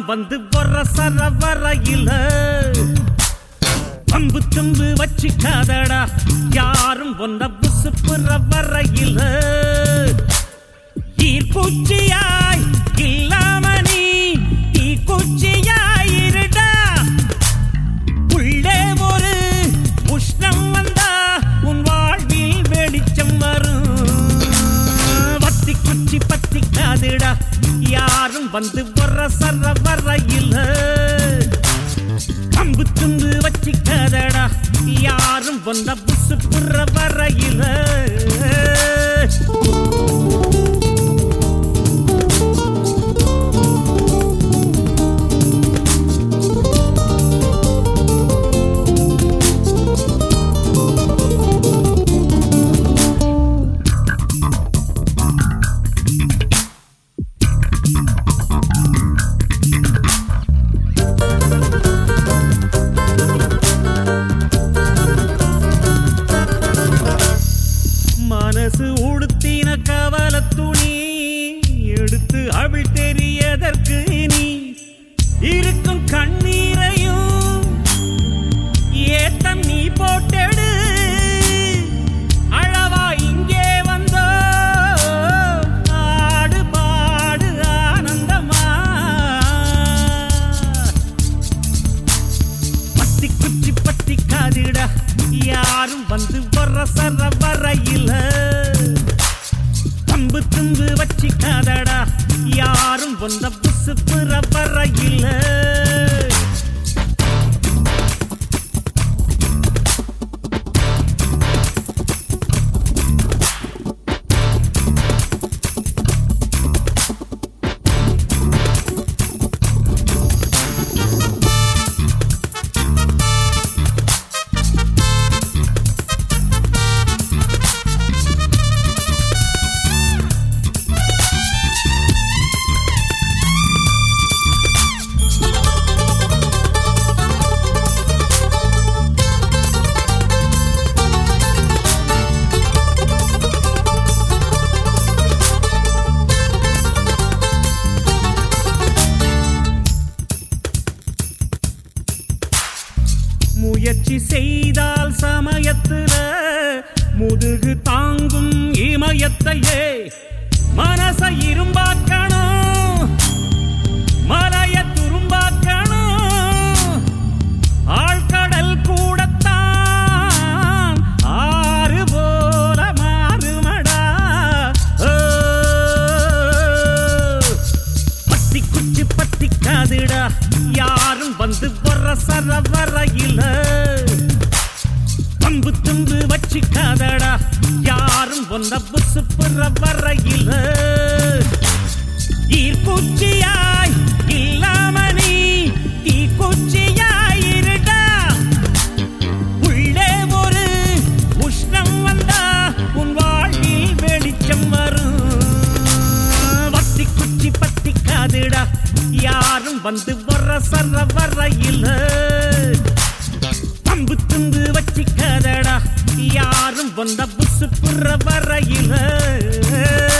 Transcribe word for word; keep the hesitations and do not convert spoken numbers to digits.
வந்து வர சர வரையில பம்பு தும்பு வச்சிக்காதடா யாரும் ஒன்ன புசுப்புற வரையில ஈர்ப்பூச்சியாய் இல்லாம நீ தீக்குச்சியாயிருடா உள்ளே ஒரு உஷ்ணம் வந்தா உன் வாழ்வில் வெளிச்சம் வரும் வத்தி குச்சி பத்திக்காதுடா யாரும் வந்து வர சர வரையில பம்பு தும்பு வச்சிக்காதடா யாரும் வந்த புசு புற வரையில மனசு உடுத்தின கவல துணி எடுத்து அவள் தெரியதற்கு நீ இருக்கும் கண்ணீரையும் ஏத்தம் நீ போட்டெடு அழவா இங்கே வந்தோ ஆடு பாடு ஆனந்தமா பத்தி குச்சி பத்தி காதிடா யாரும் வந்து வர சர வரையில பம்பு தும்பு வச்சிக்காதடா யாரும் வந்த புசு புற வரையில முயற்சி செய்தால் சமயத்துல முதுகு தாங்கும் இமயத்தையே மனச இரும்பாக்கணும் மலைய துரும்பாக்கணும் ஆழ்கடல் கூடத்தான் ஆறு போல மாறுமடா பத்தி குச்சி பத்தி காதுடா யாரும் வந்து வர சர வரையில பம்பு தும்பு வச்சிக்காதடா யாரும் ஒன்ன புசு புற வரையில ஈர்ப்பூச்சியாய் இல்லாம நீ தீக்குச்சியாயிருடா உள்ளே ஒரு உஷ்ணம் வந்தா உன் வாழ்வில் வெளிச்சம் வரும் வத்தி குச்சி பத்தி காதுடா யாரும் வந்து வர சர வரையில பம்பு தும்பு வச்சிக்காதடா யாரும் வந்த புசு புற வரையில